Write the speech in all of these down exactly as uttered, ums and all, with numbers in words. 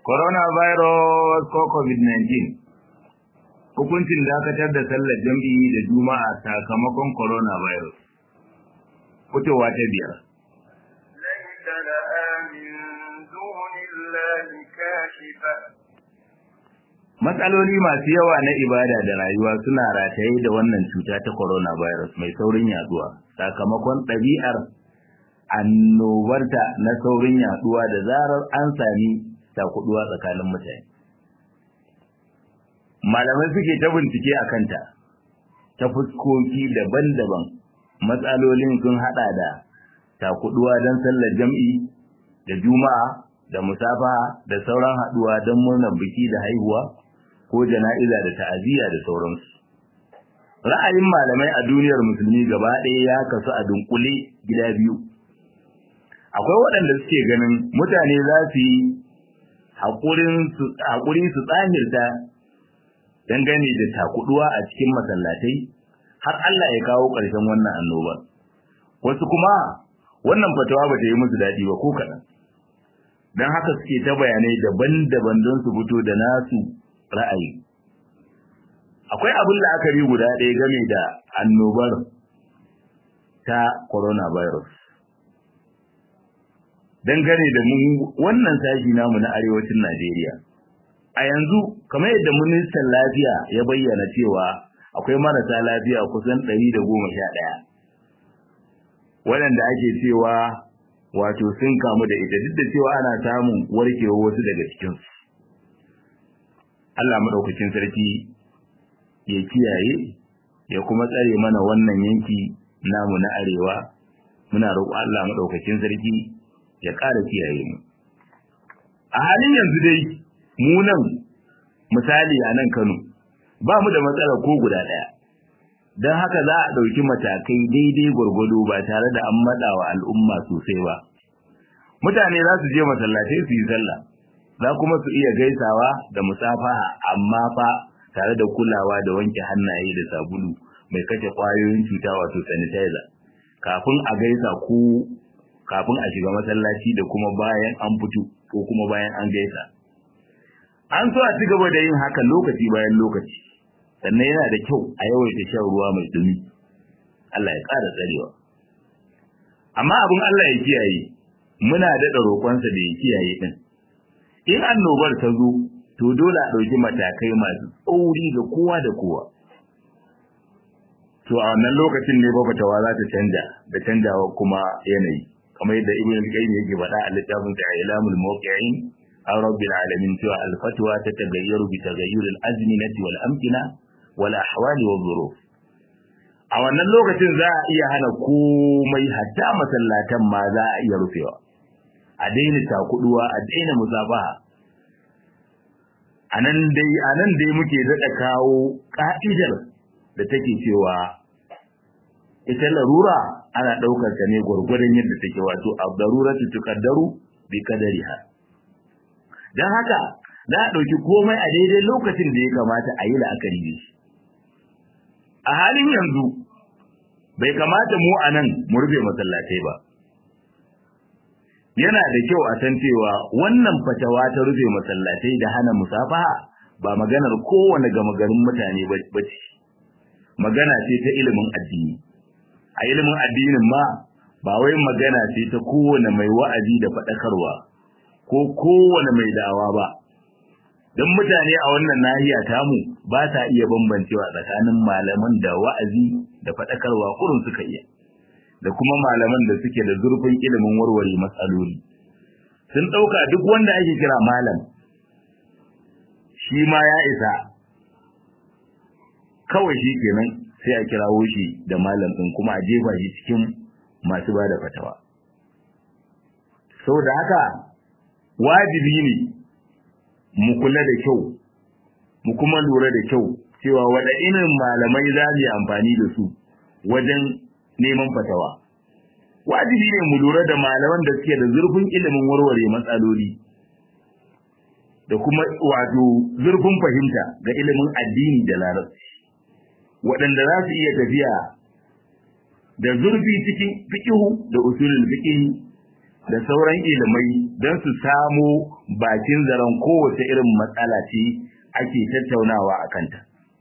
coronavirus ko covid nineteen, hukuncin dakatar da sallar jam'i da juma'a sakamakon coronavirus. Fitowa ta biyar. Laisa laha min dunillahi kashifa. Matsaloli masu yawa na ibada da rayuwa suna rataye da wannan cuta ta coronavirus mai saurin yaduwa sakamakon ɗabi'ar annobarta na saurin yaduwa da zarar an sami takuduwa tsakanin mutane. Malamai suke ta bincike a kanta ta fuskoki daban-daban. Matsalolin sun hada da takuduwa don sallar jam'i da juma'a da musafaha da sauran haduwa don murnar biki da haihuwa ko jana'iza da ta'aziyya da sauransu. Ra'ayin malamai a duniyar musulmi gaba ɗaya ya kasu a dunkule gida biyu. Akwai waɗanda suke ganin mutane za su yi haƙuri su tsahirta dangane da takuduwa a cikin masallatai har Allah ya kawo ƙarshen wannan annoba. Wasu kuma wannan fatawa ba ta yi musu daɗi ba ko kaɗan. Don haka suke ta bayanai daban-daban don su fito da nasu ra'ayi. Akwai abin la'akari guda ɗaya game da annobar ta coronavirus. Dangane da mu wannan sashi namu na arewacin Najeriya. A yanzu, kamar yadda ministan lafiya ya bayyana cewa akwai marasa lafiya kusan ɗari da goma sha ɗaya. Waɗanda ake cewa wato sun kamu da ita duk da cewa ana samun warkewa wasu daga cikinsu. Allah maɗaukacin sarki ya kiyaye ya kuma tsare mana wannan yanki namu na arewa. Muna roƙo Allah maɗaukacin sarki ya ƙara kiyaye mu. A halin yanzu dai mu nan misali a nan Kano ba mu da matsala ko guda ɗaya. Don haka za a ɗauki matakai daidai gwargwado ba tare da an matsa wa al'umma sosai ba. Mutane za su je masallatai su yi sallah, za kuma su iya gaisawa da musafaha amma fa tare da kulawa da wanke hannaye da sabulu mai kashe ƙwayoyin cuta wato sanitizer kafin a gaisa ko kafin a shiga masallaci da kuma bayan an fito ko kuma bayan an gaisa. An so a ci gaba da yin haka lokaci bayan lokaci, sannan yana da kyau a yawaita shan ruwa mai dumi. Allah ya ƙara tsarewa. Amma abin Allah ya kiyaye, muna daɗa roƙonsa da ya kiyaye ɗin. In annobar ta zo, to dole a ɗauki matakai masu tsauri ga kowa da kowa. To a wannan lokacin ne fatawa za ta canja da canjawa kuma yanayi. Kamar yadda Ibn al-Qayyim yake faɗa a littafin sa Ilamul Muwaqqi'in an Rabbil Alamin cewa al-fatwa tatagayyaru bi taghayyur al-azminati wal amkina wal ahwali wal dhuruf. A wannan lokacin za a iya hana komai hatta masallatan ma za a iya rufewa. A daina takuduwa, a daina musabaha. Anan dai anan dai muke daɗa kawo ka'idar da take cewa ita larura ana ɗaukar ta ne gwargwadon yadda take wato abdaruratu tuqaddaru bi qadariha. Dan haka za a ɗauki komai a daidai lokacin da ya kamata a yi la'akari da shi. A halin yanzu bai kamata mu anan mu rufe masallatai ba. Yana da kyau a san cewa wannan fatawa ta rufe masallatai da hana musafaha ba maganar kowane gama garin mutane ba ce. Magana ce ta ilimin addini. A ilimin addinin ma ba wai magana ce ta kowane mai wa'azi da faɗakarwa ko kowane mai da'awa ba. Don mutane a wannan nahiya tamu ba sa iya bambancewa tsakanin malaman da wa'azi da faɗakarwa kurun suka iya, da kuma malaman da suke da zurfin ilimin warware matsaloli. Sun ɗauka duk wanda ake kira malam shi ma ya isa, kawai shi kenan sai a kirawo shi da malam ɗin kuma a jefa shi cikin masu ba da fatawa. Saboda haka wajibi ne mu kula da kyau, mu kuma lura da kyau cewa waɗa irin malamai za mu yi amfani da su wajen neman fatawa. Wajibi ne mu lura da malaman da suke da zurfin ilimin warware matsaloli da kuma wato zurfin fahimta ga ilimin addini da larabci, waɗanda za su iya tafiya da zurfi cikin fiqhu da usulul fiqh da sauran ilimai don su samo bakin zaren kowace irin matsala ce ake tattaunawa a kanta.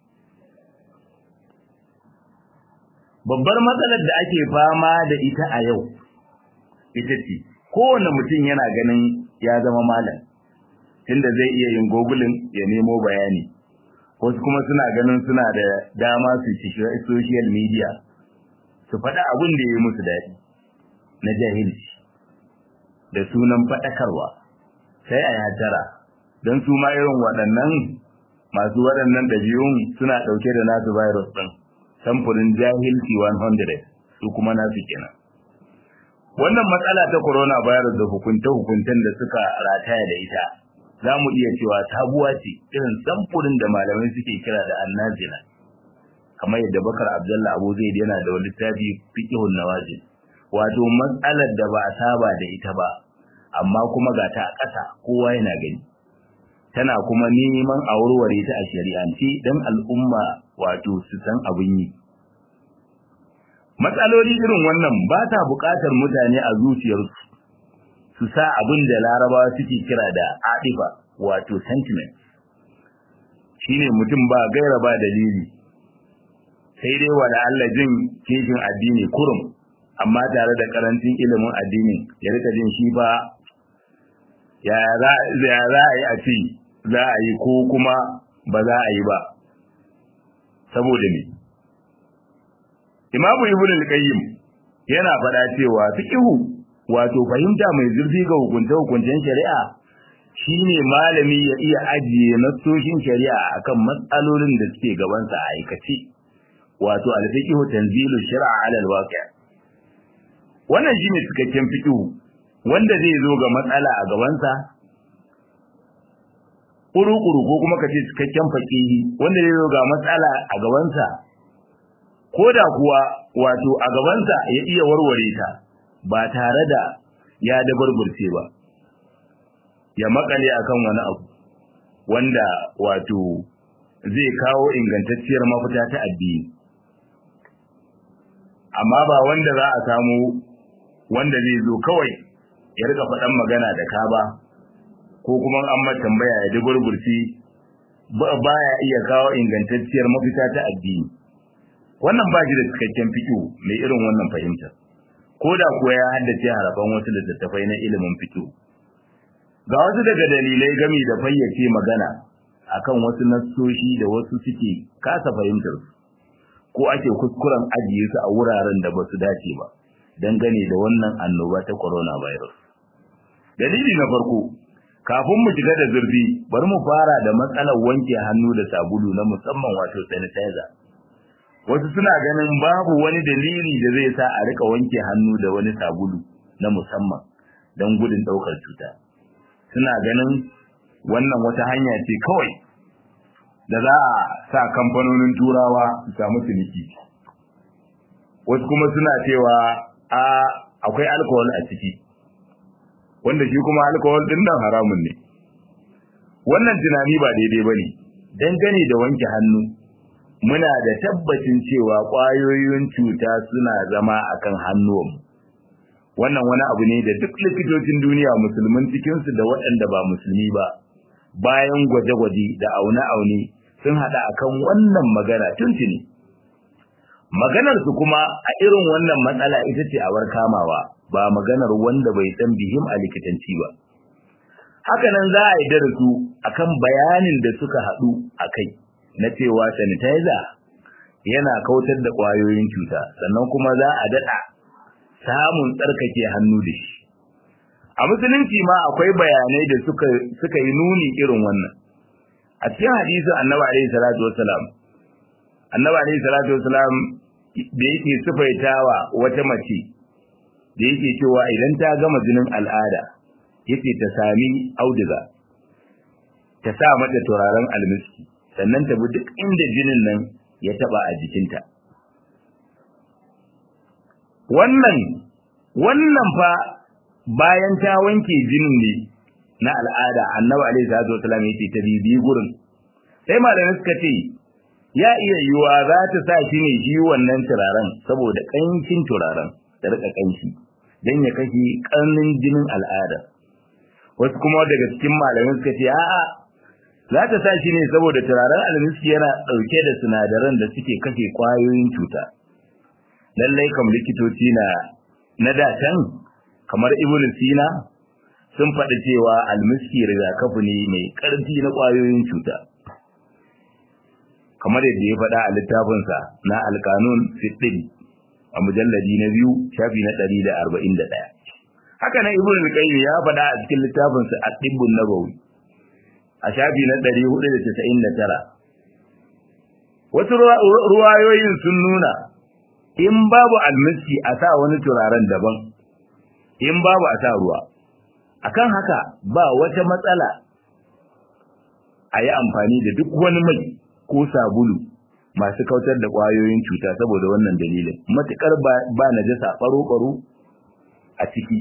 Babbar matsalar da ake fama da ita a yau ita ce kowane mutum yana ganin ya zama malam tunda zai iya yin gogulin ya nemo bayani, wasu kuma suna ganin suna da dama su ci social media su faɗa abin da ya yi musu daɗi na jahilci da sunan faɗakarwa, sai a hatara don su ma irin waɗannan masu waɗannan ɗabi'un suna ɗauke da nasu virus ɗin samfurin jahilci hundred su kuma nasu kenan. Wannan matsala ta coronavirus da hukunta-hukuntan da suka rataya da ita za mu iya cewa sabuwa ce irin samfurin da malamai suke kira da annazila, kamar yadda Bakar Abdullah Abu Zaid yana da wani littafi fiqhun nawazil, wato matsalar da ba a saba da ita ba amma kuma ga ta a ƙasa kowa yana gani, tana kuma neman a warware ta a shari'ance don al'umma wato su san abin yi. Matsaloli irin wannan ba ta buƙatar mutane a zuciyarsu su sa abin da Larabawa suke kira da adifa wato sentiment, shine mutum ba gaira ba dalili sai dai wala Allah jin kishin addini kurum, amma tare da karancin ilimin addinin ya rika jin shi ba ya za a yi a ce za a yi ko kuma ba za a yi ba saboda ne. Imamu Ibn al-Qayyim yana faɗa cewa fiqhu wato fahimta mai zurfi ga hukunce-hukuncen shari'a shine malami ya iya ajiye nassoshin shari'a akan matsalolin da suke gabansa a aikace, wato al-fiqhu tanzilu shar'a 'ala al-waqi'. Wannan shine cikakken fiqhu wanda zai zo ga matsala a gabansa kuru-kuru, ko kuma kace cikakken faqihi wanda zai zo ga matsala a gabansa koda kuwa wato a gabansa ya iya warware ta ba tare da ya dabarburce ba, ya makale akan wani abu wanda wato zai kawo ingantacciyar mafita ta addini, amma ba wanda za a samu wanda zai zo kawai ya rika faɗan magana da ka ba, ko kuma an ma tambaya ya dabarburce ba ya iya kawo ingantacciyar mafita ta addini. Wannan ba shi da cikakken fiqh mai irin wannan fahimtar, ko da kuwa ya haddace harafan wasu littattafai na ilimin fiqh. Ga wasu daga dalilai gami da fayyace magana akan wasu nassoshi da wasu suke kasa fahimtar su ko ake kuskuren ajiye su a wuraren da ba su dace ba dangane da wannan annoba ta coronavirus. Dalili na farko, kafin mu shiga da zurfi bari mu fara da matsalar wanke hannu da sabulu na musamman wato sanitizer. Wasu suna ganin babu wani dalili da zai sa a rika wanke hannu da wani sabulu na musamman don gudun daukar cuta. Suna ganin wannan wata hanya ce kawai da za a sa kamfanonin turawa su samu ciniki. Wasu kuma suna cewa a akwai alcohol a ciki, wanda shi kuma alcohol din nan haramun ne. Wannan tunani ba daidai bane. Dangane da wanke hannu, muna da tabbacin cewa ƙwayoyin cuta suna zama akan hannuwanmu. Wannan wani abu ne da duk likitocin duniya, musulmin cikinsu da waɗanda ba musulmi ba, bayan gwaje-gwaje da aune-aune sun haɗa akan wannan magana tuntuni. Maganarsu kuma a irin wannan matsala ita ce a kamawa, ba maganar wanda bai san bihim a likitanci ba. Hakanan za a yi darasu akan bayanin da suka haɗu a kai na cewa sanitizer yana kautar da ƙwayoyin cuta, sannan kuma za a daɗa samun tsarkake hannu da shi. A musulunci ma akwai bayanai da suka suka yi nuni irin wannan. A cikin hadisi Annabi alaihi salatu wassalam, Annabi alaihi salatu wassalam da yake sifaitawa wata mace da yake cewa idan ta gama jinin al'ada yake ta sami auduga ta sa mata turaren almiski, sannan ta bi duk inda jinin nan ya taba a jikinta. Wannan wannan fa bayan ta wanke jinin ne na al'ada. Annabi alaihi salatu wasallam yace ta bibi gurin. Sai malamai suka ce ya iya yiwa za ta sa shi ne shi wannan turaren saboda kanshin turaren ta rika kanshi dan ya kashe karnin jinin al'ada. wasu kuma daga cikin malamai suka ce a'a za ta sa shi ne saboda turaren almiski yana ɗauke da sinadaran da suke kashe ƙwayoyin cuta. Lallai kam likitoci na na datan kamar Ibn Sina sun faɗi cewa almiski rigakafi ne mai ƙarfi na ƙwayoyin cuta. Kamar yadda ya faɗa a littafinsa na Alkanun Fiddin a mujalladi na biyu shafi na ɗari da arba'in da ɗaya. Haka nan Ibn Qayyim ya faɗa a cikin littafinsa At-Tibbun Nabawi a shafi na ɗari hudu da casa'in da tara. Wasu ruwayoyin sun nuna in babu almiski a sa wani turaren daban, in babu a sa ruwa. Akan haka ba wata matsala a yi amfani da duk wani mai ko sabulu masu kautar da ƙwayoyin cuta saboda wannan dalilin. Matuƙar ba najasa ɓaro-ɓaro a ciki.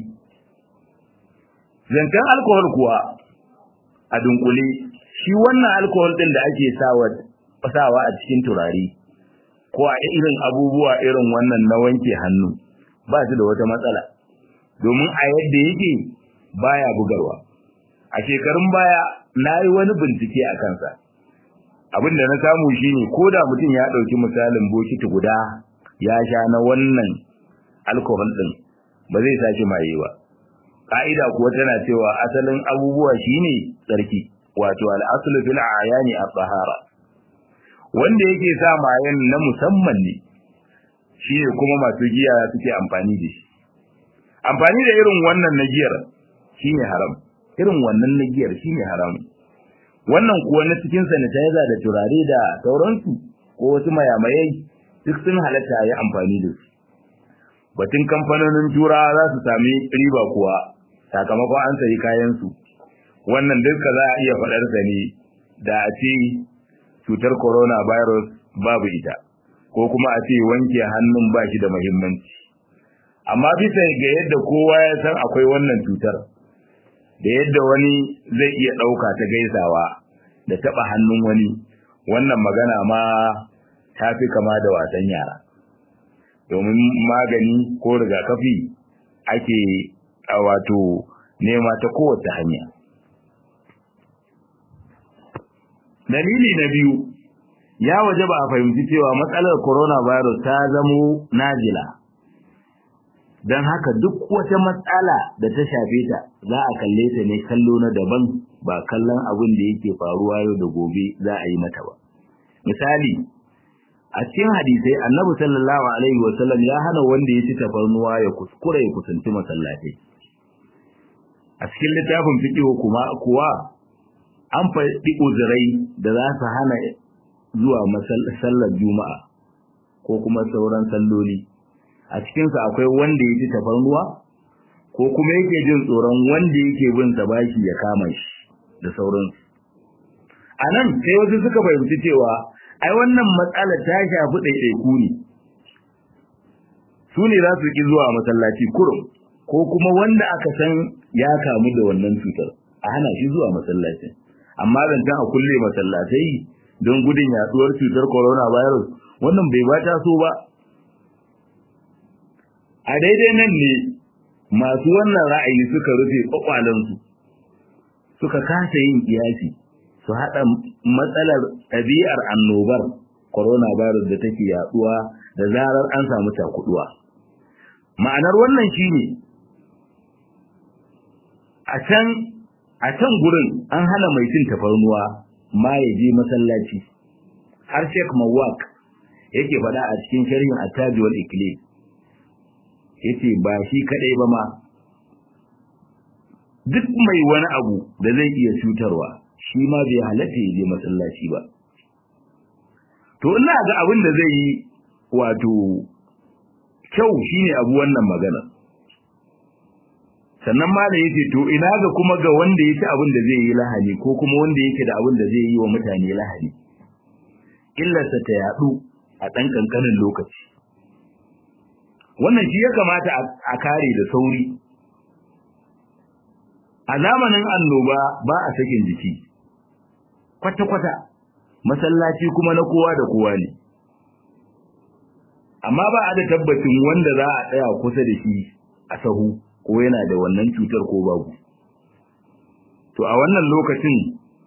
Zancen alkohol kuwa a dunkule shi wannan alkohol din da ake sawa sawa a cikin turare ko a irin abubuwa irin wannan na wanke hannu ba su da wata matsala domin a yadda yake baya bugarwa. A shekarun baya nayi wani bincike a kansa, abinda na samu shine koda mutum ya dauki misalin bokiti guda ya sha na wannan alkohol din ba zai saki maye ba. Ka'ida kuwa tana cewa asalin abubuwa shine tsarki, wato al-aslu fil a'yani at-tahara. Wanda yake sa mayen na musamman ne, shine kuma masu giya suke amfani da shi. Amfani da irin wannan na giyar shine haram. Irin wannan na giyar shine haram. Wannan kuwa na cikin sanitizer da turare da sauransu ko wasu mayamayai duk sun halatta yi amfani da su. Batun kamfanonin turawa za su sami riba kuwa sakamakon an sayi kayansu. Wannan duka za a iya faɗarsa ne da a ce cutar coronavirus babu ita, ko kuma a ce wanke hannun ba shi da muhimmanci. Amma bisa ga yadda kowa ya san akwai wannan cutar, da yadda wani zai iya ɗauka ta gaisawa da taɓa hannun wani, wannan magana ma ta fi kama da wasan yara. Domin magani ko rigakafi ake a wato nema ta kowace hanya. Dalili na biyu, ya waje ba a fahimci cewa matsalar coronavirus ta zamo najila. Don haka duk wata matsala da ta shafe ta za a kalle ta ne kallo na daban, ba kallon abin da yake faruwa yau da gobe za a yi mata ba. Misali, a cikin hadisai Annabi sallallahu alaihi wasallam ya hana wanda ya ci tafarnuwa ya kuskura ya kusanci masallatai. A cikin littafin fiqh kuma kuwa an faɗi uzurai da za su hana zuwa sallar Juma'a ko kuma sauran salloli. A cikin sa akwai wanda ya ci tafarnuwa ko kuma yake jin tsoron wanda yake bin sa bashi ya kama shi da sauransu. Anan sai wasu suka fahimci cewa ai wannan matsalar ta shafi ɗaiɗaiku ne, su ne za su ki zuwa masallaci kurum, ko kuma wanda aka san ya kamu da wannan cutar a hana shi zuwa masallacin. Amma zancen a kulle masallatai don gudun yaduwar cutar coronavirus wannan bai ba ta so ba. A daidai nan ne masu wannan ra'ayi suka rufe kwakwalansu, suka kasa yin kiyasi su haɗa matsalar ɗabi'ar annobar coronavirus da take yaduwa da zarar an samu takuduwa. Ma'anar wannan shine a can a can gurin an hana mai cin tafarnuwa ma ya je masallaci. Har Sheikh Mawak yake faɗa a cikin sharhin At-Taj wal Iqlid, yace ba shi kadai ba ma duk mai wani abu da zai iya cutarwa shi ma bai halatta ya je masallaci ba. To ina ga abin da zai yi wato kyau shine abu wannan magana. Sannan ma da yake to ina ga kuma ga wanda yake abin da zai yi lahani ko kuma wanda yake da abin da zai yi wa mutane lahani. Illarsa ta yadu a ɗan kankanin lokaci. Wannan shi ya kamata a kare da sauri. A zamanin annoba ba a sakin jiki. Kwata-kwata masallaci kuma na kowa da kowa ne. Amma ba a da tabbacin wanda za a tsaya kusa da shi a sahu ko yana da wannan cutar ko babu. to a wannan lokacin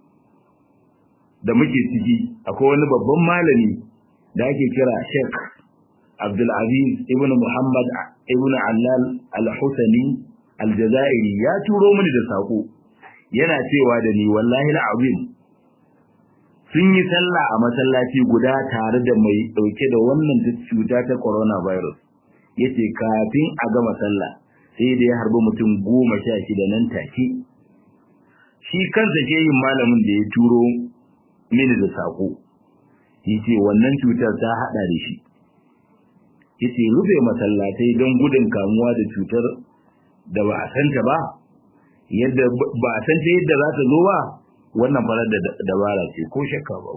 da muke ciki akwai wani babban malami da ake kira Sheikh Abdul Aziz ibn Muhammad ibn Allal Al-Husani Al-Jazairi ya turo mini da sako yana cewa da ni wallahi al'azim sun yi sallah a masallaci guda tare da mai dauke da wannan cuta ta coronavirus yace kafin a gama sallah sai da ya harbi mutum goma sha shida nan take shi kansa ke yin malamin da ya turo mini da sako yace wannan cutar ta hada da shi yace rufe masallatai don gudun kamuwa da cutar da ba a santa ba yadda ba a san ta yadda za ta zo ba wannan farar da dabara ce ko shakka ba.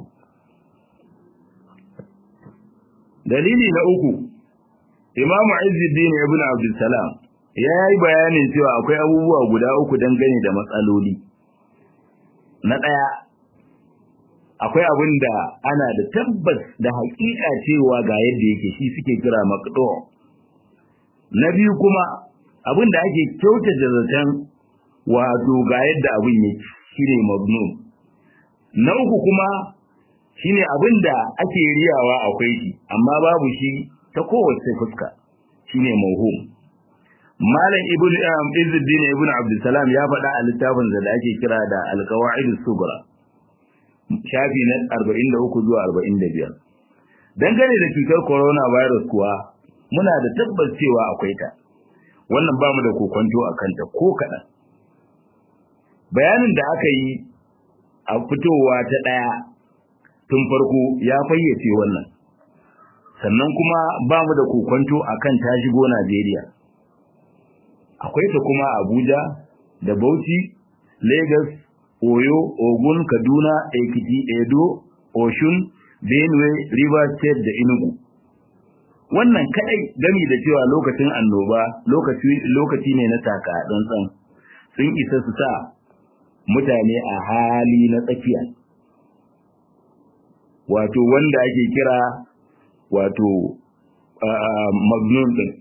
Dalili na uku, Imam Izzuddin ibn Abdul Salam ya yi bayanin cewa akwai abubuwa guda uku dangane da matsaloli. Na ɗaya, akwai abin da ana da tabbas da haƙiƙa cewa ga yadda yake shi suke kira maqdu. Na biyu kuma abin da ake kyautata zaton wato ga yadda abin yake shine mabnun. Na uku kuma shine abin da ake riyawa akwai shi amma babu shi ta kowace fuska shine mawhum. Malam Ibn Izzuddin ibn Abdul Salam ya faɗa a littafin da ake kira da Al-Qawaid as-Sughra shafi na arba'in da uku zuwa arba'in da biyar. Dangane da cutar coronavirus kuwa muna da tabbas cewa akwai ta. Wannan ba mu da kokonto akan ta ko kaɗan. Bayanin da aka yi a fitowa ta ɗaya tun farko ya fayyace wannan. Sannan kuma ba mu da kokonto akan ta shigo Najeriya. Akwai ta kuma Abuja da Bauchi, Lagos, Oyo, Ogun, Kaduna, Ekiti, Edo, Oshun, Benue, Rivers State da Enugu. Wannan kadai gami da cewa lokacin annoba lokaci lokaci ne na taka tsantsan sun isa su sa mutane a hali na tsakiya. Wato wanda ake kira wato magnun din.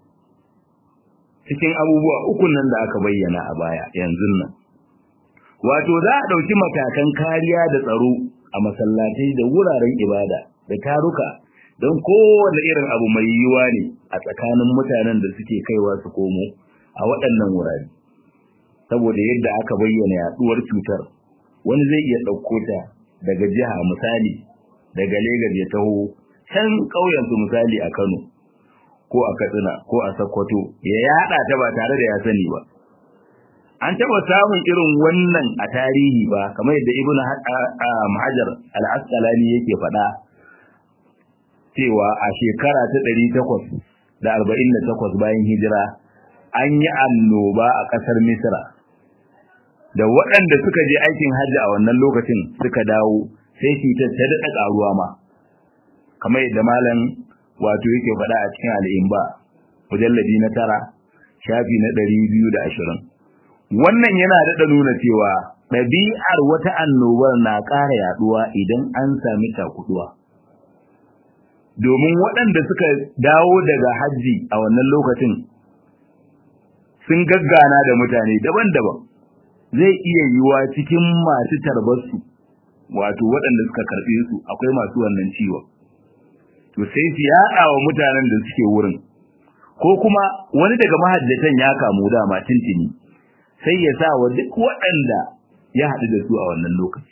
Cikin abubuwa uku nan da aka bayyana a baya yanzu nan. Wato za a ɗauki matakan kariya da tsaro a masallatai da wuraren ibada da taruka don kowane irin abu mai yiwuwa ne a tsakanin mutanen da suke kaiwa su komo a waɗannan wurare. Saboda yadda aka bayyana yaduwar cutar, wani zai iya ɗauko ta daga jiha misali daga Lagos ya taho can ƙauyensu misali a Kano ko a Katsina ko a Sokoto ya yada ta ba tare da ya sani ba. An taɓa samun irin wannan a tarihi ba kamar yadda Ibn Hajar al-Asqalani yake faɗa cewa a shekara ta ɗari takwas da arba'in da takwas bayan hijira an yi annoba a ƙasar Misra da waɗanda suka je aikin hajji a wannan lokacin suka dawo sai cutar ta daɗa ƙaruwa ma kamar yadda malam wato yake faɗa a cikin al'imba mujalladi na tara shafi na ɗari biyu da ashirin. Wannan yana daɗa nuna cewa ɗabi'ar wata annobar na ƙara yaɗuwa idan an sami takuduwa. Domin waɗanda suka dawo daga hajji a wannan lokacin sun gaggana da mutane daban-daban. Zai iya yiwuwa cikin masu tarbarsu, wato waɗanda suka karɓe su akwai masu wannan ciwon. To sai su yaɗa wa mutanen da suke wurin. Ko kuma wani daga mahajjatan ya kamu dama tintini. Sai ya sa wa duk waɗanda ya haɗu da su a wannan lokaci.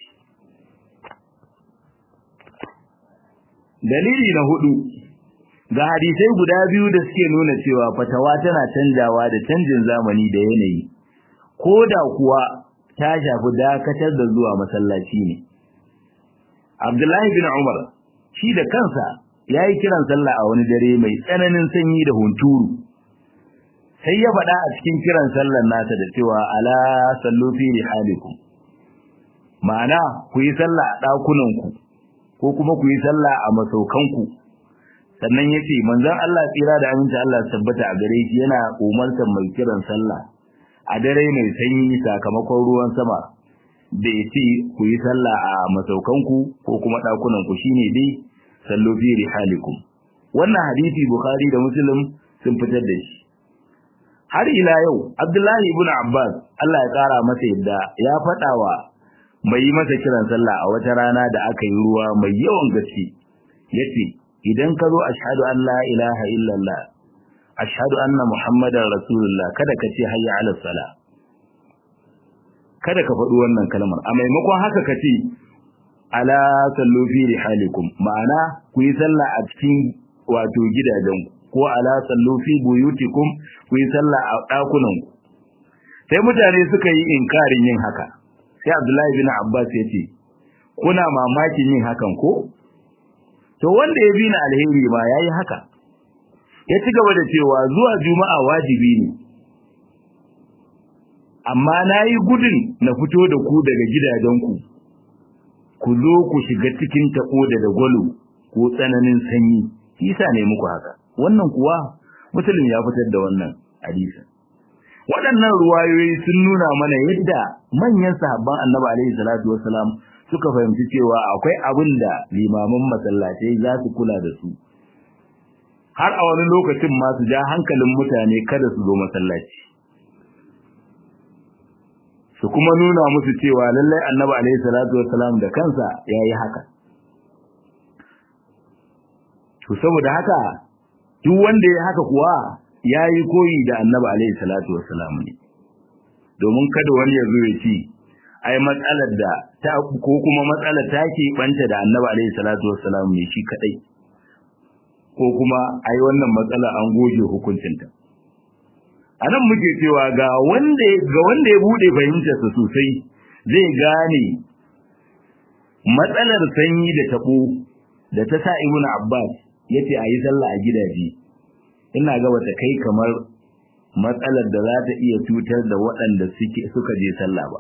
Dalili na hudu, ga hadisai guda biyu da suke nuna cewa fatawa tana canjawa da canjin zamani da yanayi, ko da kuwa ta shafi dakatar da zuwa masallaci ne. Abdullahi bin Umar, shi da kansa ya yi kiran sallah a wani dare mai tsananin sanyi da hunturu. Sai ya faɗa a cikin kiran sallar nasa da cewa ala sallu fi rihalikum, ma'ana ku yi sallah a ɗakunanku ko kuma ku yi sallah a masaukanku. Sannan ya ce manzon Allah tsira da aminta Allah tabbata a gare shi yana umartar mai kiran sallah a dare mai sanyi sakamakon ruwan sama da ya ce ku yi sallah a masaukanku ko kuma ɗakunanku shine dai sallu fi rihalikum. Wannan hadisi Bukhari da Muslim sun fitar da shi. har ila yau Abdullahi ibn Abbas Allah ya kara masa yadda ya faɗawa mai yi masa kiran sallah a wata rana da aka yi ruwa mai yawan gaske yace idan ka zo ashhadu an la ilaha illallah ashhadu anna muhammadar rasulullah kada ka ce hayya ala salah kada ka faɗi wannan kalmar a maimakon haka ka ce ala sallu fi rihalikum ma'ana ku yi sallah a cikin wato gidajen ko ala sallu fi buyutikum ku yi sallah a dakunan ku sai mutane suka yi inkarin yin haka sai Abdullahi bin Abbas ya ce kuna mamakin yin hakan ko to wanda ya bi ni alheri ba yayi haka ya ci gaba da cewa zuwa juma'a wajibi ne amma nayi gudun na fito da ku daga gidajenku ku zo ku shiga cikin tako da dagwalo ko tsananin sanyi isa ne muku haka wannan kuwa muslim ya fitar da wannan hadisi waɗannan ruwayoyi sun nuna mana yadda manyan sahabban annabi alaihi salatu wassalam suka fahimci cewa akwai abin da limaman masallatai za su kula da su har a wani lokacin ma su ja hankalin mutane kada su zo masallaci su kuma nuna musu cewa lallai annabi alaihi salatu wassalam da kansa yayi haka to saboda haka duk wanda ya haka kuwa yayi koyi da annabi alaihi salatu wassalam ne domin kada wani ya zo ya ci ai matsalar da ta ko kuma matsalar ta ke banta da annabi alaihi salatu wassalam ne shi kadai ko kuma ai wannan matsala an goge hukuncinta anan muke cewa ga wanda ga wanda ya bude fahimtarsa sosai zai gane matsalar sanyi da tabo da ta sa Ibn Abbas yace ayi sallah a gidaje ina ga wata kai kamar matsalar da za ta iya cutar da waɗanda suke suka je sallah ba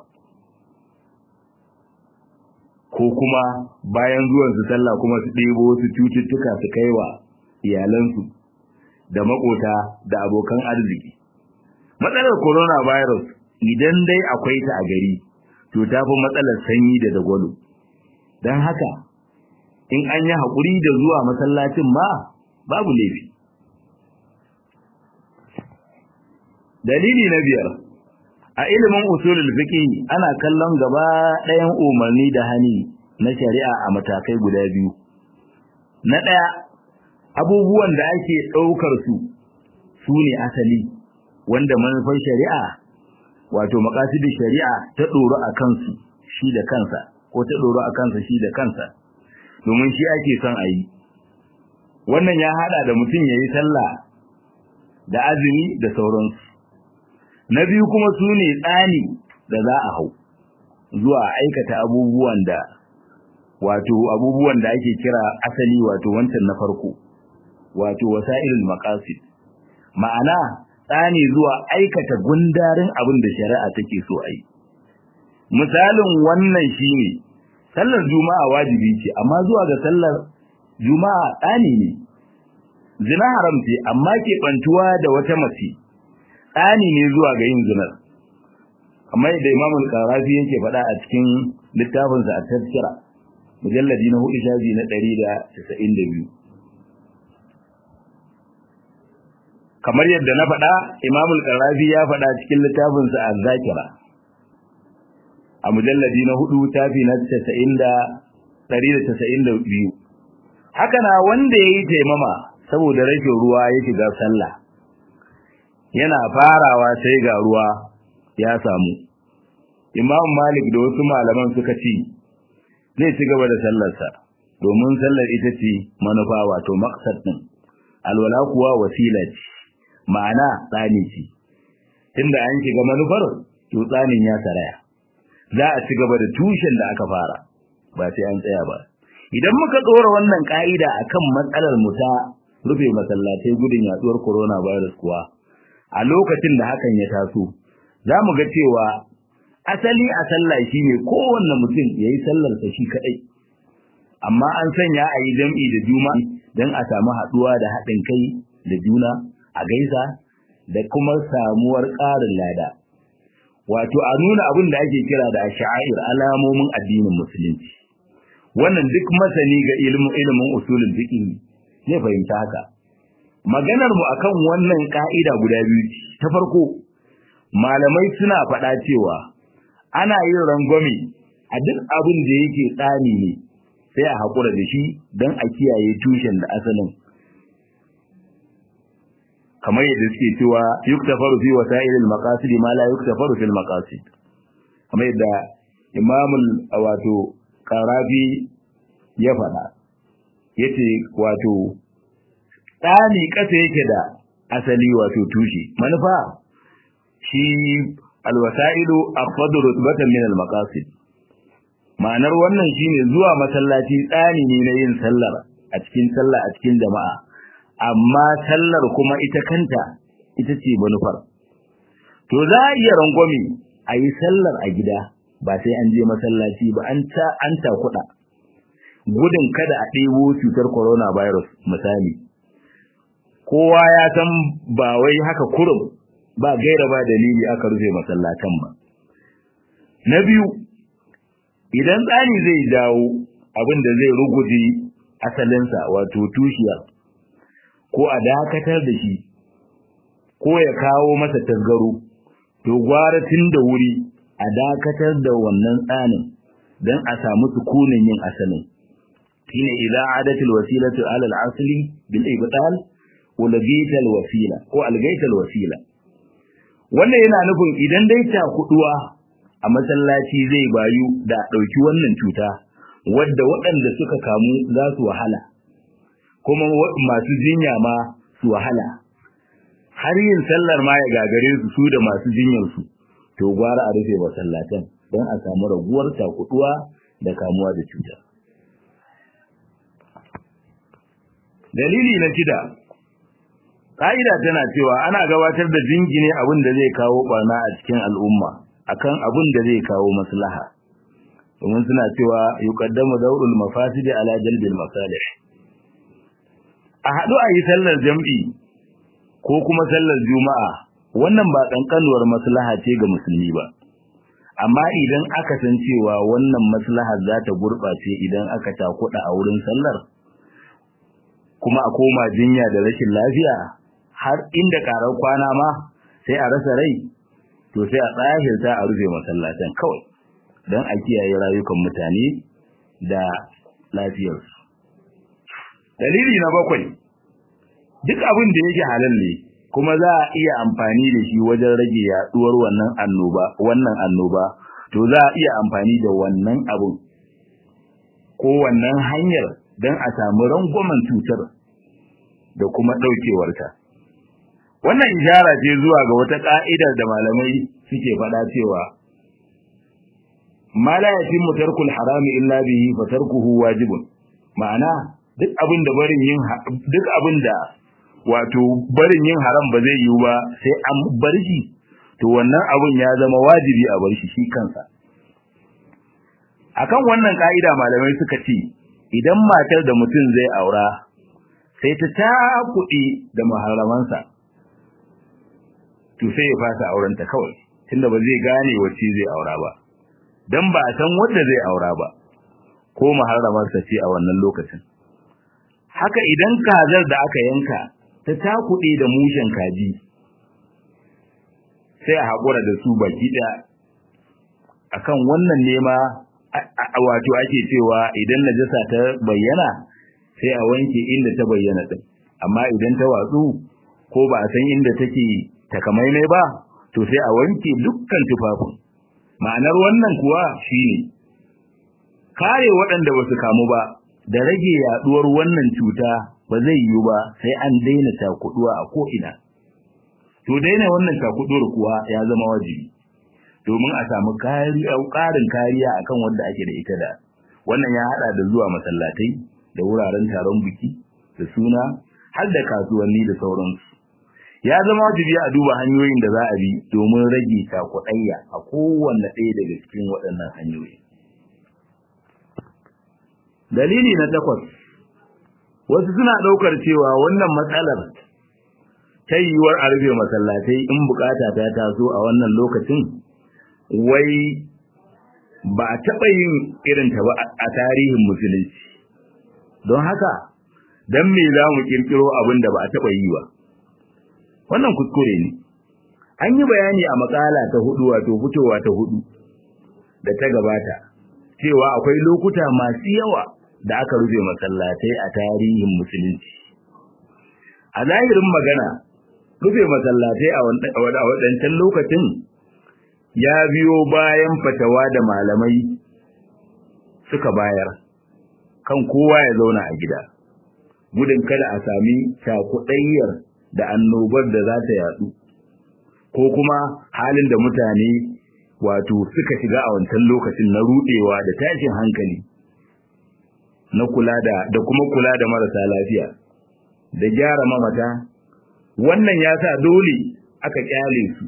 ko kuma bayan zuwan su sallah kuma su ɗebo wasu cututtuka su kaiwa iyalansu da makota da abokan arziki matsalar coronavirus idan dai akwai ta a gari to ta fi matsalar sanyi da dagwalo don haka in an yi haƙuri da zuwa masallacin ma babu laifi dalili na biyar a ilimin usulul fiqh ana kallon gaba ɗayan umarni da hani na shari'a a matakai guda biyu na ɗaya abubuwan da ake ɗaukar su su ne asali wanda manufar shari'a wato maqasidin shari'a ta doro a kansu shi da kansa ko ta doro a kansa shi da kansa domin shi ake son a yi wannan ya hada da mutum yayi sallah da azumi da sauransu na biyu kuma su ne tsani da za a hau zuwa aikata abubuwan da wato abubuwan da ake kira asali wato wancan na farko wato wasailul maqasid ma'ana tsani zuwa aikata gundarin abin da shari'a take so a yi misalin wannan shine sallar juma'a wajibi ce amma zuwa ga sallar juma'a tsani ne zina haram ce amma ke bantuwa da wata mace tsani ne zuwa ga yin zinar kamar da Imam al-Qarafi yake faɗa a cikin littafinsa at-Tazkira mujalladi na hudu shafi na ɗari da casa'in da biyu kamar yadda na faɗa Imam al-Qarafi ya faɗa cikin littafinsa az-Zakira a mujalladi na hudu tafi na casa'in da ɗari da casa'in da biyu haka na wanda yayi taimama saboda rashin ruwa ya shiga sallah yana farawa sai ga ruwa ya samu Imam Malik da wasu malaman suka ce zai ci gaba da sallarsa domin sallar ita ce manufa wato maqsad din alwala kuwa wasila ce ma'ana tsani ce tunda an shiga manufar to tsanin ya saraya za a ci gaba da tushen da aka fara ba sai an tsaya ba idan muka tsora wannan ka'ida akan matsalar mu ta rufe masallatai gudun yaduwar coronavirus kuwa a lokacin da hakan ya taso za mu ga cewa asali a sallah shine kowanne mutum yayi sallar sa shi kadai amma an sanya a yi jam'i da juma'a dan a samu haduwa da haɗin kai da juna a gaisa da kuma samuwar ƙarin lada wato a nuna abin da ake kira da sha'air alamomin addinin musulunci wannan duk masani ga ilimin ilimin usulul fiqh ne fahimta haka maganar mu akan wannan ka'ida guda biyu ta farko malamai suna faɗa cewa ana yin rangwame a duk abin da yake tsani ne sai a haƙura da shi don a kiyaye tushen da asalin kamar yadda suke cewa yuktafaru fi wasa'ilil maqasid ma la yuktafaru fil maqasid kamar yadda imamul wato Qarafi ya faɗa yace wato tsani kasa yake da asali wato tushe manufa shi alwasailu akhfadu rutbatan min almaqasid ma'anar wannan shine zuwa masallaci tsani ne na yin sallar a cikin sallah a cikin jama'a amma sallar kuma ita kanta ita ce manufar to za a iya rangwame a yi sallar a gida ba sai an je masallaci ba an ta an ta kuɗa gudun kada a ɗebo cutar coronavirus misali kowa ya san ba wai haka kurum ba gaira ba dalili aka rufe masallatan ba na biyu idan tsani zai dawo abin da zai ruguje asalinsa wato tushiya ko a dakatar da shi ko ya kawo masa tasgaro to gwara tun da wuri a dakatar da wannan tsanin don a samu sukunin yin asalin shine idza adatil wasilatu ala al-asli bil ibtal ulgita al-wasila ko algaita al-wasila wannan yana nufin idan dai ta kuduwa a masallaci zai bayu da dauki wannan cuta wadda waɗanda suka kamu za su wahala kuma masu jinya ma su wahala har yin sallar ma ya gagare su su da masu jinyar su to gwara a rufe masallatan don a samu raguwar takuduwa da kamuwa da cuta dalili na shida ka'ida tana cewa ana gabatar da jingine abin da zai kawo barna a cikin al'umma akan abin da zai kawo maslaha domin suna cewa yuqaddamu dawrul mafasidi ala jalbil masalih a hadu a yi sallar jam'i ko kuma sallar juma'a wannan ba kankanuwar maslaha ce ga musulmi ba amma idan aka san cewa wannan maslaha za ta gurbace idan aka takuda a wurin sallar kuma a koma jinya da rashin lafiya har inda karar kwana ma sai a rasa rai to sai a tsahirta a rufe masallatan kawai don a kiyaye rayukan mutane da lafiyarsu dalili na bakwai duk abin da yake halal ne kuma za a iya amfani da shi wajen rage yaduwar wannan annoba wannan annoba to za a iya amfani da wannan abun ko wannan hanyar don a samu rangwamen cutar da kuma daukewarta wannan ishara ce zuwa ga wata ka'idar da malamai suke faɗa cewa ma la yatimmu tarkul harami illa bihi fa tarkuhu wajibun ma'ana duk abin da barin yin duk abin da wato barin yin haram ba zai yiwu ba sai an bar shi to wannan abun ya zama wajibi a bar shi shi kansa akan wannan ka'ida malamai suka ce idan matar da mutum zai aura sai ta takuɗi da muharramansa to sai ya fasa aurenta kawai tunda ba zai gane wacce zai aura ba dan ba a san wanda zai aura ba ko muharramarsa ce a wannan lokacin haka idan kazar da aka yanka ta takuɗe da mushen kaji sai a haƙura da su baki ɗaya akan wannan nema wato ake cewa idan najasa ta bayyana sai a wanke inda ta bayyana din amma idan ta watsu ko ba a san inda take takamaimai ba to sai a wanke dukkan tufafin ma'anar wannan kuwa shine kare waɗanda ba su kamu ba da rage yaduwar wannan cuta ba zai yiwu ba sai an daina takuduwa a ko'ina to daina wannan takuduwar kuwa ya zama wajibi domin a samu kariya ƙarin kariya akan wanda ake da ita da wannan ya hada da zuwa masallatai da wuraren taron biki da suna har da kasuwanni da sauransu ya zama wajibi a duba hanyoyin da za a bi domin rage takudayya a kowanne ɗaya daga cikin waɗannan hanyoyi dalili na takwas wasu suna ɗaukar cewa wannan matsalar ta yiwuwar a rufe masallatai in bukata ta taso a wannan lokacin wai ba a taɓa yin irinta ba a tarihin musulunci don haka dan me za mu kirkiro abin da ba a taba yi ba wannan kuskure ne an yi bayani a makala ta hudu wato fitowa ta hudu da ta gabata cewa akwai lokuta masu yawa da aka rufe masallatai a tarihin musulunci a zahirin magana rufe masallatai a wadancan lokacin ya biyo bayan fatawa da malamai suka bayar kan kowa ya zauna a gida gudun kada a sami cakuɗayyar da annobar da za ta yadu ko kuma halin da mutane wato suka shiga a wancan lokacin na rudewa da tashin hankali na kula da da kuma kula da marasa lafiya da gyara mamata wannan ya sa dole aka kyale su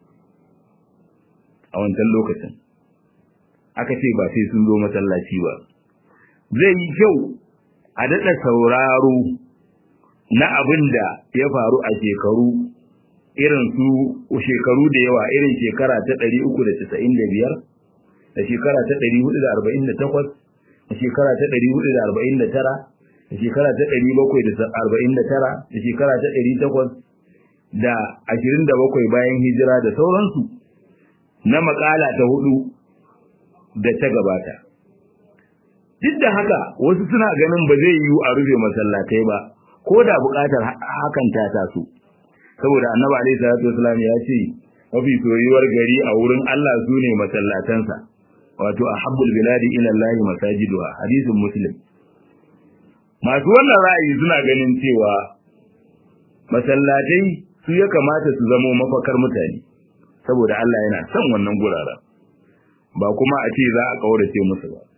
a wancan lokacin aka ce ba sai sun zo masallaci ba zai yi kyau a daɗa sauraro na abin da ya faru a shekaru irin su shekaru da yawa irin shekara ta ɗari uku da casa'in da biyar da shekara ta ɗari hudu da arba'in da takwas da shekara ta ɗari hudu da arba'in da tara da shekara ta ɗari bakwai da arba'in da tara da shekara ta ɗari takwas da ashirin da bakwai bayan hijira da sauransu na makala ta hudu da ta gabata. Duk da haka wasu suna ganin ba zai yiwu a rufe masallatai ba ko da buƙatar hakan ta taso. Saboda Annabi alaihi salatu wasallam ya ce mafi soyuwar gari a wurin Allah sune masallatansa. Wato ahabbul biladi ila Allah masajiduha hadisin Muslim. Masu wannan ra'ayi suna ganin cewa masallatai su ya kamata su zamo mafakar mutane saboda Allah yana son wannan guraren ba kuma a ce za a kaurace musu ba.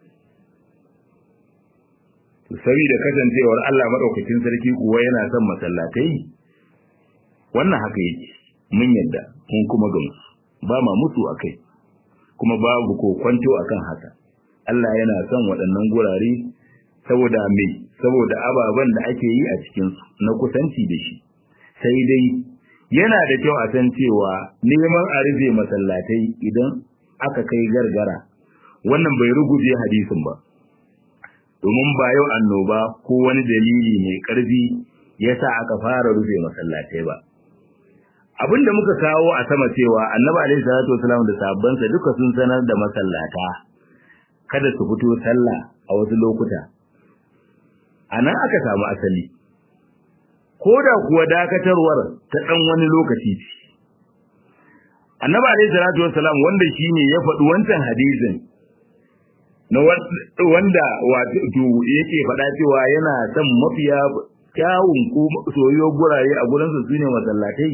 Saboda kasancewar Allah madaukakin sarki kuwa yana son masallatai wannan haka yake mun yadda mun kuma gamsu ba ma mutu akai kuma babu ko kwanto akan haka Allah yana son waɗannan gurare saboda me saboda ababan da ake yi a cikin su na kusanci da shi sai dai yana da kyau a san cewa neman a rufe masallatai idan aka kai gargara wannan bai ruguje hadisin ba domin ba yau annoba ko wani dalili mai ƙarfi yasa aka fara rufe masallatai ba abinda muka kawo a sama cewa Annabi alaihi salatu wasallam da sahabbansa duka sun sanar da masallata kada su fito sallah a wasu lokuta anan aka samu asali koda kuwa dakatarwar ta dan wani lokaci ce Annabi alaihi salatu wasallam wanda shine ya faɗi wancan hadisin na wanda wato yake faɗa cewa yana son mafiya kyawun ko soyayyo gurare a gurin su sune masallatai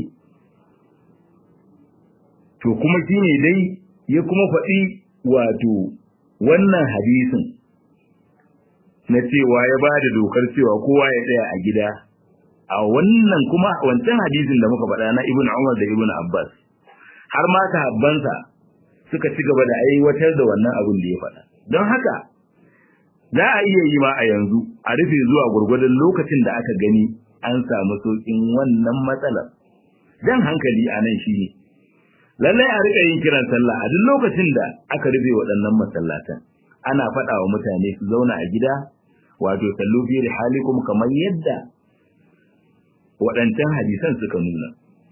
to kuma shine dai ya kuma faɗi wato wannan hadisin na cewa ya bada dokar cewa kowa ya tsaya a gida a wannan kuma wancan hadisin da muka faɗa na Ibn Umar da Ibn Abbas har ma sahabbansa suka ci gaba da aiwatar da wannan abin da ya faɗa don haka za a iya yi ma a yanzu a rufe zuwa gurgurdan lokacin da aka gani an samu sauƙin wannan matsalar dan hankali a nan shine lallai a rika yin kiran sallah a duk lokacin da aka rufe waɗannan masallatan ana faɗa wa mutane su zauna a gida wato sallu fi rihalikum kamar yadda waɗancan hadisan suka nuna.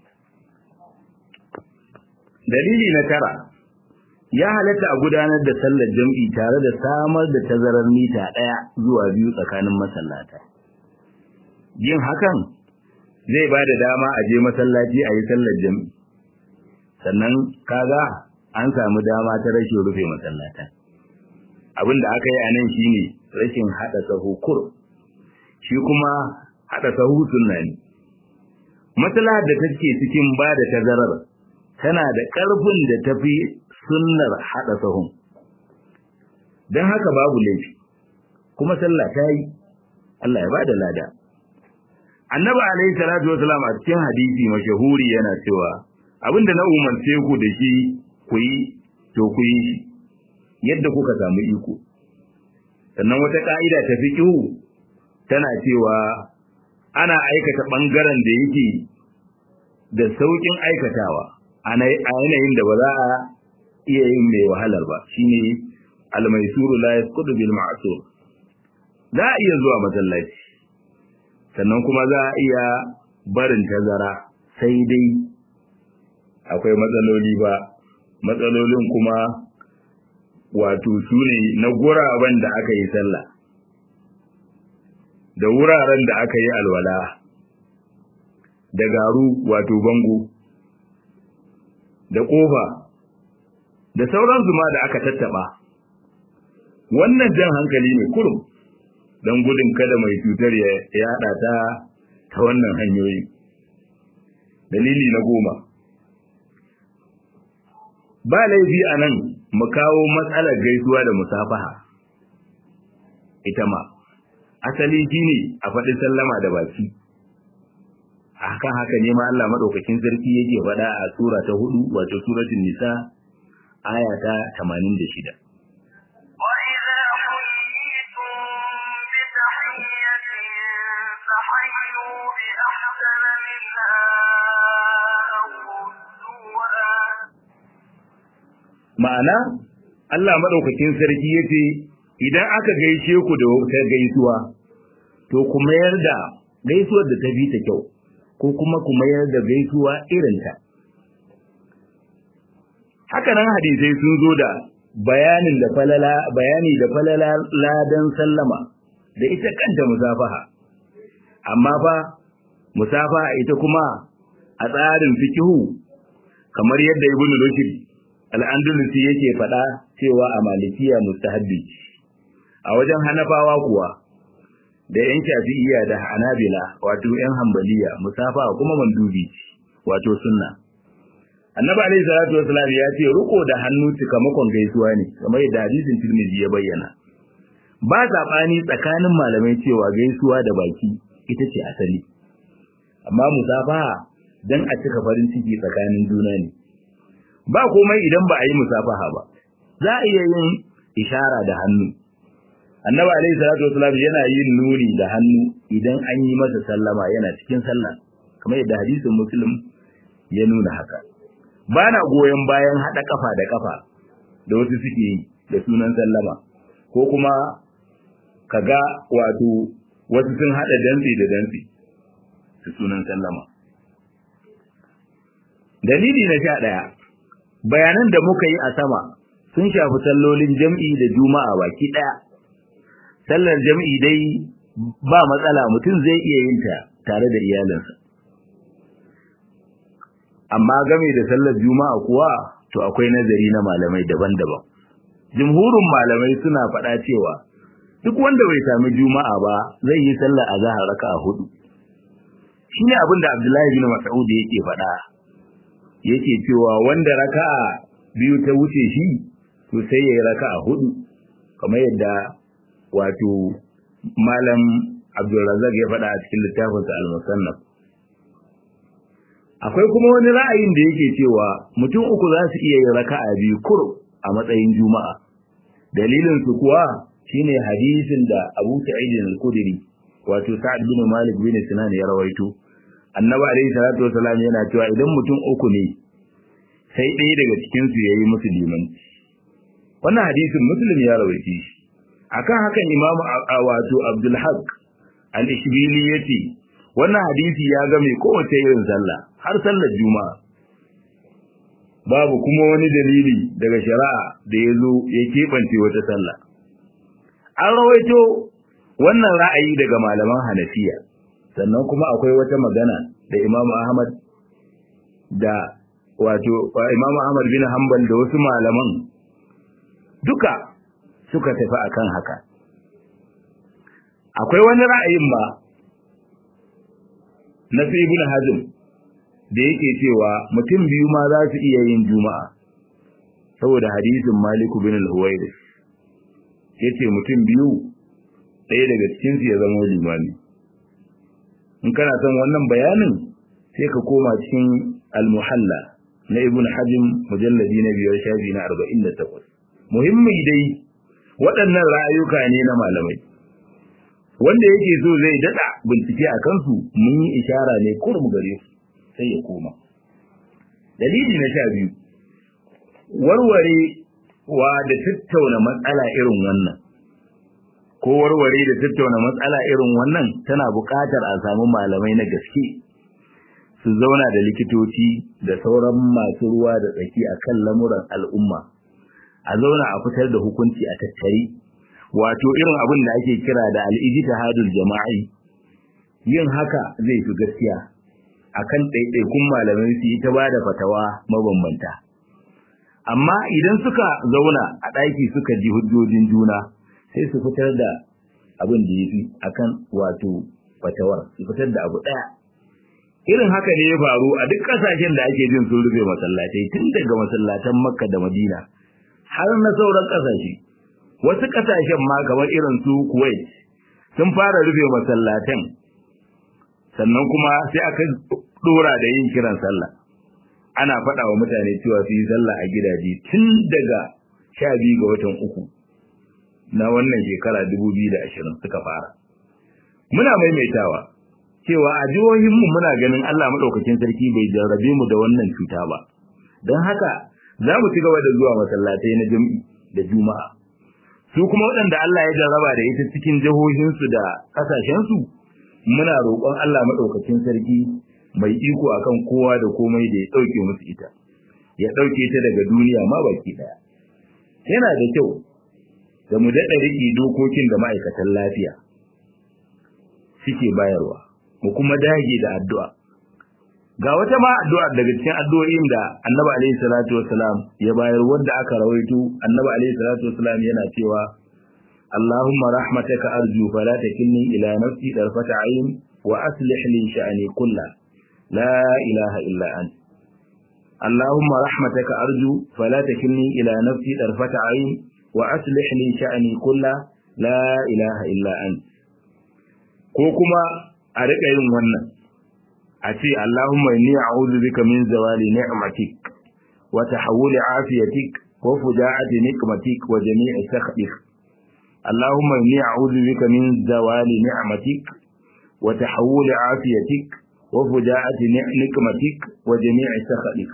Dalili na tara ya halatta a gudanar da sallar jam'i tare da samar da tazarar mita ɗaya zuwa biyu tsakanin masallata. Yin hakan zai ba da dama a je masallaci a yi sallar jam'i. Sannan kaga an samu dama ta rashin rufe masallata. Abin da aka yi a nan shi ne rashin haɗa sahu kur, shi kuma haɗa sahu sunna ne. Maslahar da take cikin ba da tazarar tana da ƙarfin da tafi sunnar haɗa sahun. Don haka babu laifi, kuma sallah ta yi, Allah ya ba da lada. Annabi alaihi salatu wasalam a cikin hadisi mashahuri yana cewa abinda na umarce ku da shi ku yi to ku yi shi yadda kuka samu iko. Sannan wata ka'ida ta fiqhu tana cewa ana aikata bangaren da yake da saukin aikatawa a yanayin da ba za a iya yin mai wahalar ba shine al-maisuru la yasqutu bil ma'sur. Za a iya zuwa masallaci sannan kuma za a iya barin tazara, sai dai akwai matsaloli ba, matsalolin kuma wato su ne na guraben da aka yi sallah da wuraren da aka yi alwala da garu wato bango da ƙofa da sauransu ma da aka tattaba. Wannan jan hankali ne kurum don gudun kada mai cutar ya yada ta ta wannan hanyoyi. Dalili na goma, ba laifi a nan mu kawo matsalar gaisuwa da musafaha. Ita ma asali shine a faɗi sallama da baki. Akan haka ne ma Allah madaukakin sarki yake faɗa a sura ta hudu wato suratul nisa aya ta tamanin da shida. Ma'ana Allah madaukakin sarki yace idan aka gaishe ku da wata gaisuwa to ku mayar da gaisuwar da ta bi ta kyau ko kuma ku mayar da gaisuwa irinta. Haka nan hadisai sun zo da bayanin da falala bayani da falala ladan sallama da ita kanta musafaha. Amma fa musafaha ita kuma a tsarin fikihu kamar yadda Ibn Rushd al-Andalusi yake faɗa cewa a Malikiya mustahabbi, a wajen Hanafawa kuwa da yan Shafi'iyya da Hanabila wato yan Hanbaliya musafaha kuma mandubi wato sunna. Annabi alayhi salatu wasallam ya ce ruko da hannu cikamakon gaisuwa ne kamar yadda hadisin Tirmidhi ya bayyana. Ba sabani tsakanin malamai cewa gaisuwa da baki ita ce asali, amma musafaha dan a cika farin ciki tsakanin juna ne. Ba komai idan ba a yi musafaha ba, za a iya yin ishara da hannu. Annabi alayhi salatu wasallam yana yin nuni da hannu idan an yi masa sallama yana cikin sallah kamar yadda hadisin Muslim ya nuna haka. Ba na goyon bayan haɗa kafa da kafa da wasu suke yi da sunan sallama, ko kuma kaga wato wasu sun haɗa dantse da dantse da sunan sallama. Dalili na sha ɗaya, bayanan da muka yi a sama sun shafi sallolin jam'i da juma'a baki ɗaya. Sallar jam'i dai ba matsala, mutum zai iya yin ta tare da iyalinsa. Amma game da sallar juma'a kuwa to akwai nazari na malamai daban-daban. Jumhurin malamai suna faɗa cewa duk wanda bai sami juma'a ba zai yi sallar azhar raka'a hudu. Shine abin da Abdullahi bin Mas'ud yake faɗa. Yake cewa wanda raka'a biyu ta wuce shi to sai yayi raka'a hudu, kamar yadda wato malam Abdul Razzaq ya faɗa a cikin littafinsa Al-Musannaf. Akwai kuma wani ra'ayin da yake cewa mutum uku za su iya yin raka'a biyu kur a matsayin juma'a. Dalilin su kuwa shine hadisin da Abu Sa'id al-Khudri wato Sa'ad bin Malik bin Sinan ya rawaito. Annabi alayhi salatu wasallam yana cewa idan mutum uku ne sai ɗaya daga cikin su yayi musu limanci. Wannan hadisin Muslim ya rawaito shi. Akan hakan Imam wato Abdul Haq al-Ishbili yace wannan hadisi ya ga mai kowace irin sallah har sallar juma'a. Babu kuma wani dalili daga shari'a da ya zo ya keɓance wata sallah. An rawaito wannan ra'ayi daga malaman Hanafiya, sannan kuma akwai wata magana da Imam Ahmad da wato Imam Ahmad bin Hanbal da wasu malaman duka suka tafi akan haka. Akwai wani ra'ayin ba na Ibn Hazm da yake cewa mutum biyu ma za su iya yin juma'a saboda hadisin Malik bin al-Huwairis yace mutum biyu ɗaya daga cikin su ya zama limami. In kana son wannan bayanin sai ka koma cikin al-Muhalla na Ibn Hazm mujalladi na biyar shafi na arba'in da takwas. Muhimmi dai waɗannan ra'ayuka ne na malamai. Wanda yake so zai dada bincike a kansu mun yi ishara ne kurum gare su sai ya koma. Dalili na sha biyu, warware wa da tattauna matsala irin wannan ko warware da tattauna matsala irin wannan tana buƙatar a samu malamai na gaske su zauna da likitoci da sauran masu ruwa da tsaki akan lamuran al'umma, a zauna a fitar da hukunci a tattare, wato irin abin da ake kira da al-ijtihadul jama'i. Yin haka zai fi gaskiya akan ɗaiɗaikun malamai su yi ta bada fatawa mabambanta. Amma idan suka zauna a ɗaki suka ji hujjojin juna, sai su fitar da abin da ya fi akan wato fatawar, su fitar da abu ɗaya. Irin haka ne ya faru a duk ƙasashen da ake jin sun rufe masallatai, tun daga masallatan Makka da Madina har na sauran ƙasashe. Wasu ƙasashen ma kamar irin su Kuwait sun fara rufe masallatan, sannan kuma sai aka dora da yin kiran sallah. Ana faɗa wa mutane cewa su yi sallah a gidaje tun daga sha biyu ga watan uku na wannan shekara dubu biyu da ashirin suka fara. Muna maimaitawa cewa a jihohinmu muna ganin Allah maɗaukakin sarki bai jarrabe mu da wannan cuta ba. Don haka za mu ci gaba da zuwa masallatai na jam'i da juma'a. Su kuma waɗanda Allah ya jarraba da ita cikin jihohinsu da ƙasashensu, muna roƙon Allah maɗaukakin sarki mai iko akan kowa da komai da ya ɗauke musu ita, ya ɗauke ta daga duniya ma baki ɗaya. Yana da kyau da mu daɗa riƙe dokokin da ma'aikatan lafiya suke bayarwa, mu kuma dage da addu'a. Ga wata ma addu'a daga cikin addu'o'in da Annabi alaihi salatu wassalam ya bayar, wanda aka rawaito Annabi alaihi salatu wassalam yana cewa Allahumma rahmataka arju fala takilni ila nafsi darfata ayn wa aslih li sha'ni kullah la ilaha illa anta. Allahumma rahmataka arju fala takilni ila nafsi darfata ayn wa aslih li sha'ni kullah la ilaha illa anta. Ko kuma a riƙa yin wannan, a ce Allahumma inni a'udhu bika min zawali ni'matik wa tahawuli afiyatik wa fuja'ati nikmatik wa jami'i sakhatik. Allahumma inni a'udhu bika min zawali ni'matik wa tahawuli afiyatik wa fuja'ati nikmatik wa jami'i sakhatik.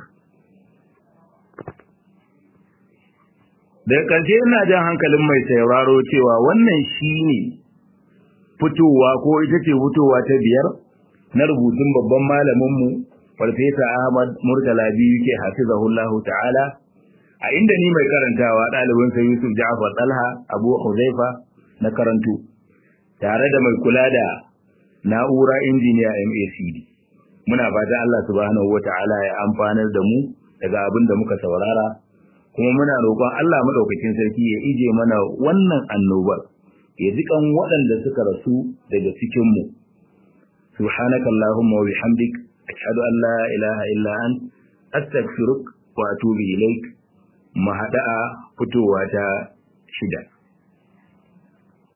Da ƙarshe ina jan hankalin mai sauraro cewa wannan shine fitowa ko ita ce fitowa ta biyar na rubutun babban malaminmu Farfesa Ahmad Murtala biyu ke hafizahullahu ta'ala, a inda ni mai karantawa ɗalibinsa Yusuf Ja'far Talha Abu Huzaifa na karantu, tare da mai kula da na'ura injiniya M A C D. Muna fata Allah subhanahu wata'ala ya amfanar da mu daga abin da muka saurara, kuma muna roƙon Allah madaukakin sarki ya ije mana wannan annobar, ya jikan waɗanda suka rasu daga cikinmu. Subhanakallahumma wa bihamdik, ashhadu an la ilaha illa anta, astaghfiruka wa atubu ilaik. Mu haɗa fitowa ta shida.